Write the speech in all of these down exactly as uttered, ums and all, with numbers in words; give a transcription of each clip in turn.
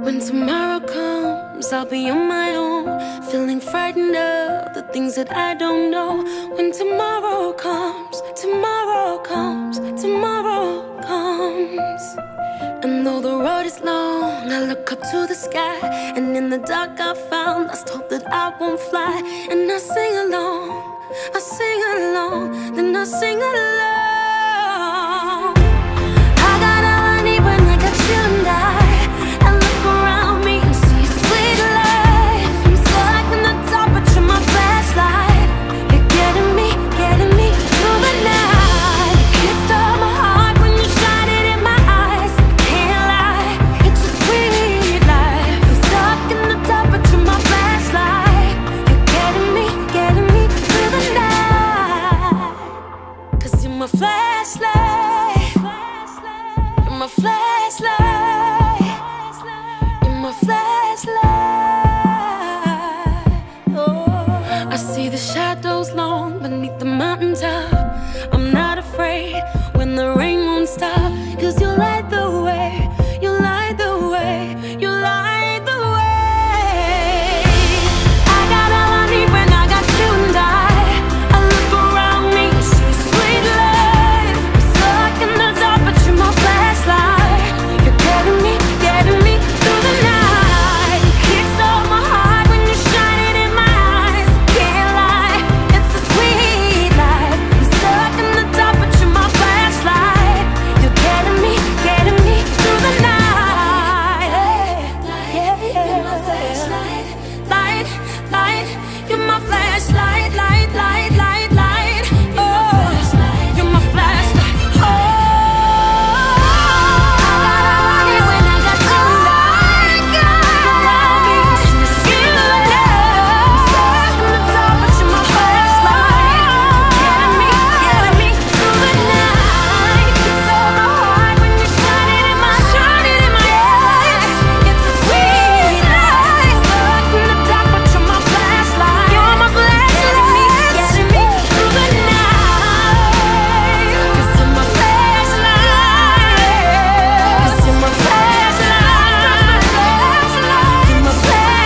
When tomorrow comes, I'll be on my own, feeling frightened of the things that I don't know. When tomorrow comes, tomorrow comes, tomorrow comes. And though the road is long, I look up to the sky, and in the dark I found lost hope that I won't fly. And I sing along, I sing along, then I sing along. I got all I need when I got you and I. I look around me and see a sweet life. I'm stuck in the dark, but you're my flashlight. You're getting me, getting me through the night. You stole my heart when you shine it in my eyes. Can't lie, it's a sweet life. I'm stuck in the dark, but you're my flashlight. You're getting me, getting me through the night. Cause you're my flashlight. You're my flashlight. You're my flashlight. Oh, I see the shadows long beneath the mountaintop. I'm not afraid when the rain won't stop. Cause you light the way, you light the way, you light the way. I got all I need when I got you and I. I look around me and see sweet life. I'm stuck in the dark, but you're my flashlight. You're getting me, getting me through the night. Kickstart my heart when you shine it in my eyes. Can't lie, it's a sweet life. I'm stuck in the dark, but you're my flashlight. You're getting me, getting me through the night. Yeah, yeah. You're my flashlight, light, light. You're my flashlight, light, light, light, light. Oh, you're my flashlight. Oh, I got all I need when I got you and I. Around me, you love. Stuck in the dark, but you're my flashlight. Getting me, getting me through the night. You stole my heart when you shine it in my, shine it in my eyes. It's a sweet life. Stuck in the dark, but you're my flashlight. You're my flashlight. Getting me through the night. Cause you're my flashlight. Cause you're my flashlight. You're my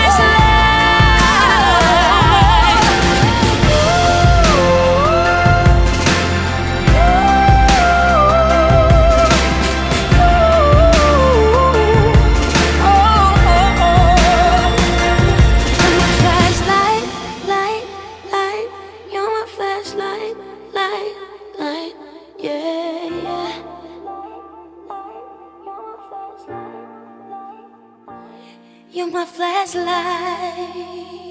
flashlight. Light, light. You're my flashlight, light, light. Yeah, yeah. You're my flashlight.